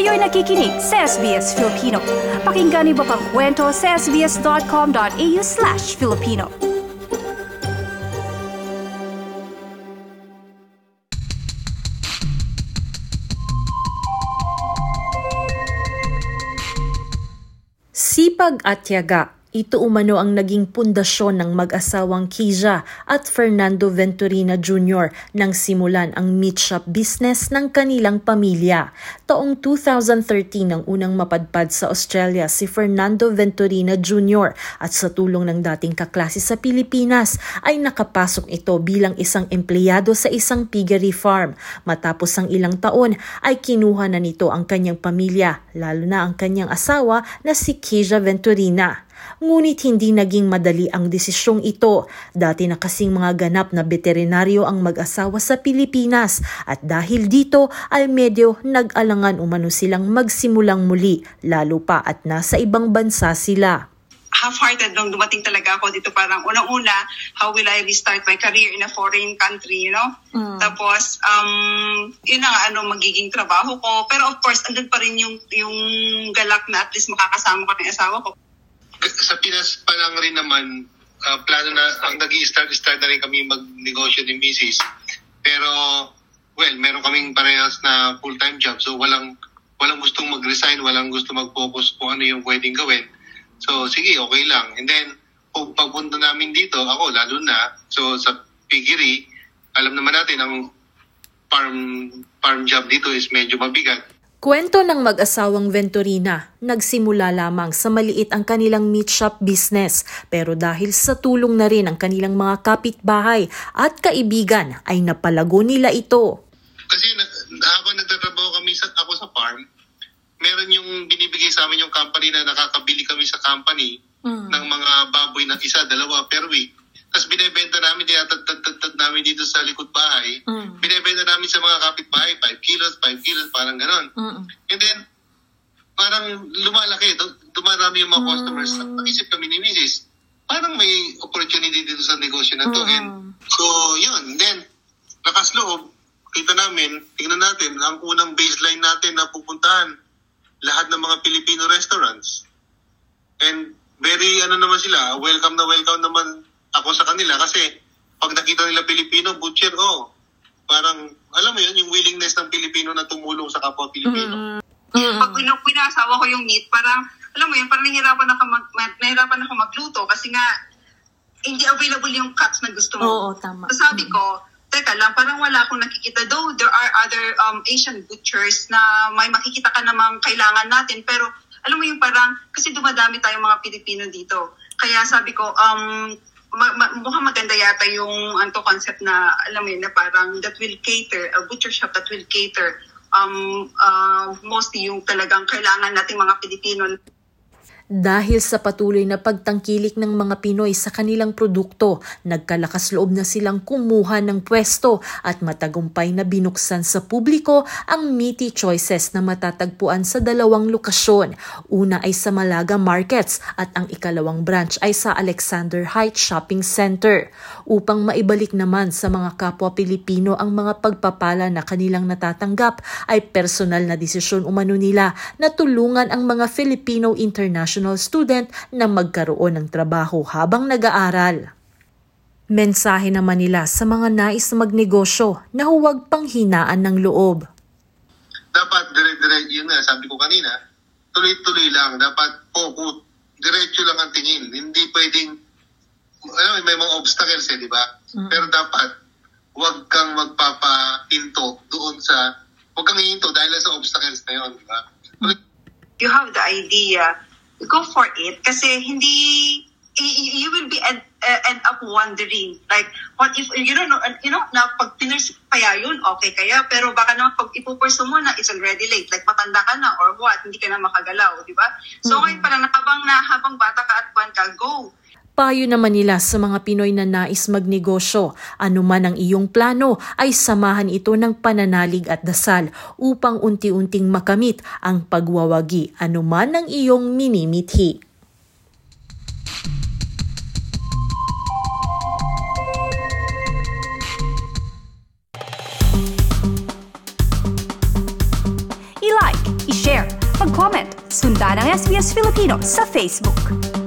Kayo'y nakikinig sa SBS Filipino. Pakinggan niyo pa ang kwento sa sbs.com.au/Filipino. Sipag at tiyaga, ito umano ang naging pundasyon ng mag-asawang Keisha at Fernando Venturina Jr. nang simulan ang meat shop business ng kanilang pamilya. Taong 2013 nang unang mapadpad sa Australia si Fernando Venturina Jr. at sa tulong ng dating kaklase sa Pilipinas ay nakapasok ito bilang isang empleyado sa isang piggery farm. Matapos ang ilang taon ay kinuha na nito ang kanyang pamilya, lalo na ang kanyang asawa na si Keisha Venturina. Ngunit hindi naging madali ang desisyong ito. Dati na kasing mga ganap na veterinaryo ang mag-asawa sa Pilipinas at dahil dito ay medyo nag-alangan umano silang magsimulang muli, lalo pa at nasa ibang bansa sila. Half-hearted nung dumating talaga ako dito, parang unang-una, how will I restart my career in a foreign country, you know? Tapos, yun ang magiging trabaho ko. Pero of course, andun pa rin yung galak na at least makakasama ko ng asawa ko. Sa Pinas pa lang rin naman, plano na, ang nag-i-start na rin kami mag-negosyo ni Mrs. Pero, well, meron kaming parehas na full-time job. So, walang gustong mag-resign, walang gusto mag-focus kung ano yung pwedeng gawin. So, sige, okay lang. And then, kung pagpunta namin dito, ako, lalo na, so sa piggery, alam naman natin, ang farm job dito is medyo mabigat. Kwento ng mag-asawang Venturina, nagsimula lamang sa maliit ang kanilang meat shop business pero dahil sa tulong na rin ang kanilang mga kapitbahay at kaibigan ay napalago nila ito. Kasi habang nagtatrabaho kami ako sa farm, meron yung binibigay sa amin yung company na nakakabili kami sa company ng mga baboy na isa, dalawa per week. Tapos binibenta namin, tinatad namin dito sa likod bahay. Binibenta namin sa mga kapitbahay, 5 kilos, parang ganon. And then, parang lumalaki, dumarami yung mga customers. Pag-isip kami ni Mrs., parang may opportunity dito sa negosyo na to. And so, yun. Then, lakas loob, kita namin, tingnan natin, ang unang baseline natin na pupuntahan, lahat ng mga Filipino restaurants. And very, naman sila, welcome naman ako sa kanila kasi pag nakita nila Pilipino, butcher, parang, alam mo yun, yung willingness ng Pilipino na tumulong sa kapwa Pilipino. Pag pinasawa ko yung meat, parang, alam mo yun, parang nahihirapan ako magluto kasi nga, hindi available yung cuts na gusto mo. Oo, tama. So sabi ko, teka lang, parang wala akong nakikita. Though there are other Asian butchers na may makikita ka namang kailangan natin, pero alam mo yung parang, kasi dumadami tayong mga Pilipino dito. Kaya sabi ko, mukhang maganda yata yung concept na, alam mo yun, na parang that will cater, a butcher shop that will cater mostly yung talagang kailangan nating mga Pilipino. Dahil sa patuloy na pagtangkilik ng mga Pinoy sa kanilang produkto, nagkalakas loob na silang kumuha ng pwesto at matagumpay na binuksan sa publiko ang Meaty Choices na matatagpuan sa 2 lokasyon. Una ay sa Malaga Markets at ang ikalawang branch ay sa Alexander Heights Shopping Center. Upang maibalik naman sa mga kapwa Pilipino ang mga pagpapala na kanilang natatanggap, ay personal na desisyon umano nila na tulungan ang mga Filipino international student na magkaroon ng trabaho habang nag-aaral. Mensahe naman nila sa mga nais magnegosyo na huwag panghinaan ng loob. Dapat dire-diretso, yun nga, sabi ko kanina, tuloy-tuloy lang. Dapat focus, diretso lang ang tingin. Hindi pwedeng, may mga obstacles di ba? Pero dapat, huwag kang magpapahinto doon sa, huwag kang hihinto dahil sa obstacles na yun, di ba? You have the idea, go for it kasi hindi you will be end up wondering like what if you don't know na pag piners kaya yun okay kaya pero baka naman pag ipupurso mo na it's already late like matanda ka na or what hindi ka na makagalaw di ba so ngayon parang habang bata ka at buwan ka go. Payo naman nila sa mga Pinoy na nais magnegosyo, anuman ang iyong plano ay samahan ito ng pananalig at dasal upang unti-unting makamit ang pagwawagi anuman ang iyong minimithi. I-like, i-share makipag-comment. Sundan ang SBS Filipino sa Facebook.